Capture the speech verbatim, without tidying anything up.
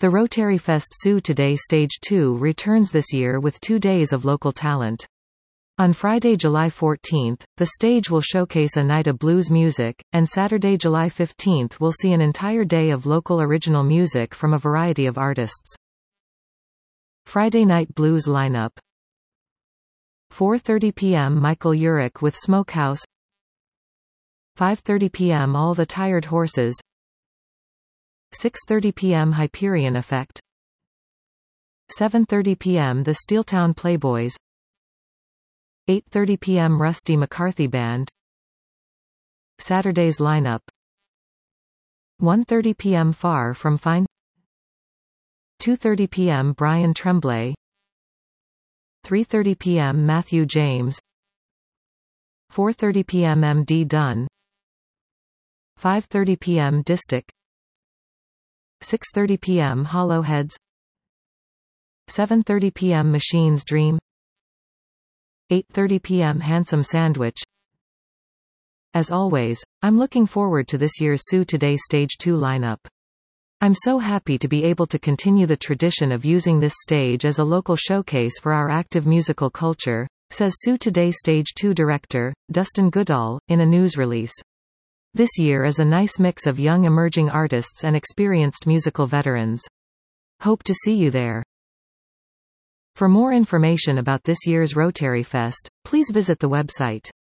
The Rotary Fest Sue Today Stage two returns this year with two days of local talent. On Friday, July fourteenth, the stage will showcase a night of blues music, and Saturday, July fifteenth will see an entire day of local original music from a variety of artists. Friday night blues lineup: four thirty p m Michael Urich with Smokehouse, five thirty p m All the Tired Horses, six thirty p m Hyperion Effect, seven thirty p m The Steeltown Playboys, eight thirty p m Rusty McCarthy Band. Saturday's lineup: one thirty p m Far From Fine, two thirty p m Brian Tremblay, three thirty p m Matthew James, four thirty p m M D Dunn, five thirty p m Distic, six thirty p m Hollowheads, seven thirty p m Machines Dream, eight thirty p m Handsome Sandwich. As always, I'm looking forward to this year's Sue Today Stage two lineup. I'm so happy to be able to continue the tradition of using this stage as a local showcase for our active musical culture, says Sue Today Stage two director, Dustin Goodall, in a news release. This year is a nice mix of young emerging artists and experienced musical veterans. Hope to see you there. For more information about this year's Rotary Fest, please visit the website.